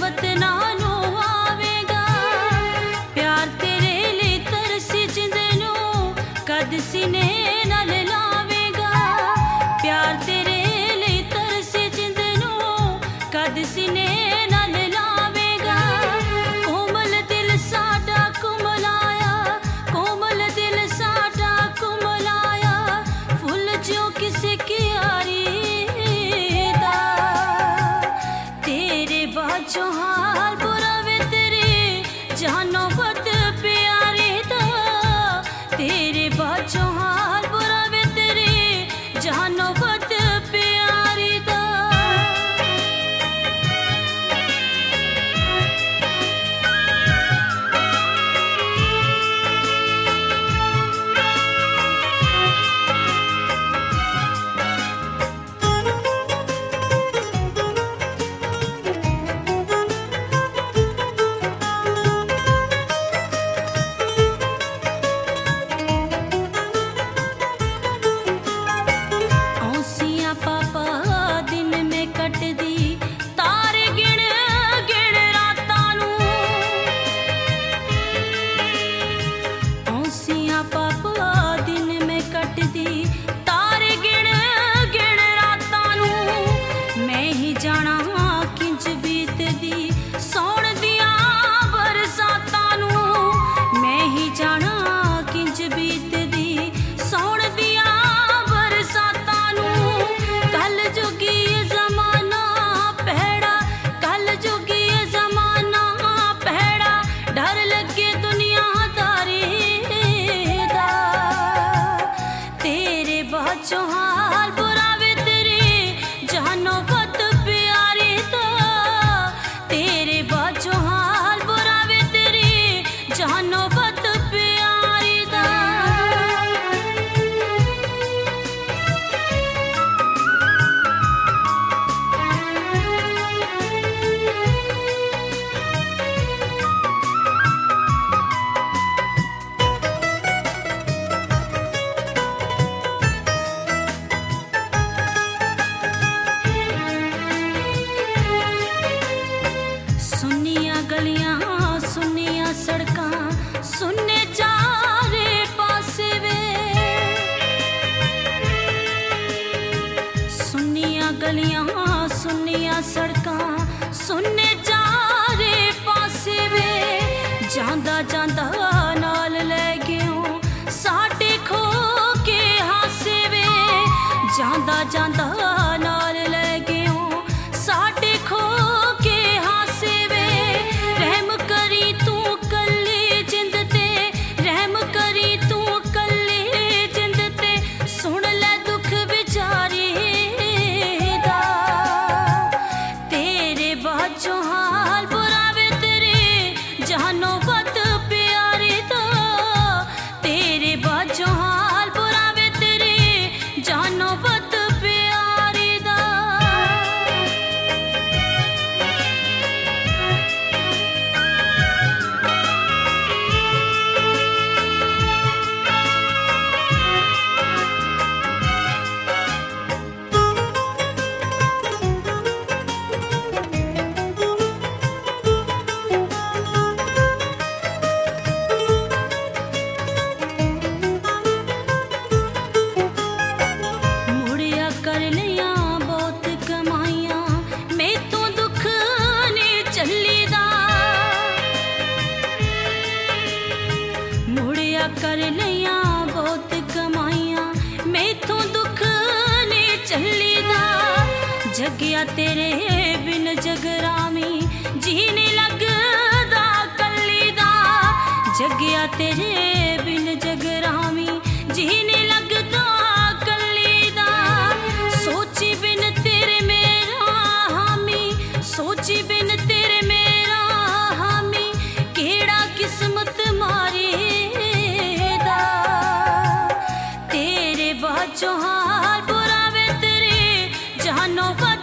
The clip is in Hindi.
वतना नो आवेगा। प्यार तेरे लिए तरसी जिंदनू कद सीने नाल लावेगा। प्यार तेरे लिए तरसी जिंदनू कद सीने नाल लावेगा। कोमल दिल साडा कुमलाया, कोमल दिल साडा कुमलाया, फुल जो किसी क्यारी दा। तेरे बाजो हाल बुरा वे तेरे जानो बद प्यारे दा। तेरे बाजो हाल बुरा वे तेरे जानो बद प्यारी दा। औसियां पापा दिन में कट दी तारे गिण गिण रातां नूं। औसियां पापा दिन में कट दी तारे गिण गिण रातां नूं। मैं ही जाना किंज बीतदी सौण दियां बरसातां नूं। मैं ही जाना किंज बीतदी सौण दियां बरसातां नूं। कल जोगी ये ज़माना भैड़ा, कल जोगी ये ज़माना भैड़ा, डर लगे दुनियादारी दा। तेरे बाजो हाल बुरा वे तेरे जानो बद प्यारी दा। तेरे बाजो हाल बुरा वे तेरे जानो बद प्यारी दा। सुनिया गलियां सुनिया सड़कां सुनने चारे पासे वे। सुनिया गलियां सुनिया सड़कां सुनने चारे पासे वे। जांदा जांदा नाल ले गयो साडे खो के हासे वे। जांदा जांदा नाल ले गयो साडे खो के हासे वे। रहम करी तू कल्ली जिंद ते, रहम करी तू कल्ली जिंद ते, सुन ले दुख विचारी दा। तेरे बाजो हाल बुरा वे तेरे जानो बद प्यारी दा। तेरे बाजो हाल बुरा वे तेरे जानो बद प्यारी दा। मुड़िया कर लिया बहुत कमाइयां, मैं तो दुख ने चली दा। मुड़िया कर लिया बहुत कमाइयां, मैं तो दुख ने चली दा। जगिया तेरे बिन जगरामी जीने लगदा कल्ली दा। जगिया तेरे बिन जगरामी जीने लगदा कल्ली दा। सोची बिन तेरे मेरा हामी, सोची बिन तेरे मेरा हामी, केड़ा किस्मत मारी दा। तेरे बाजो हाल बुरा वे तेरे जानो बद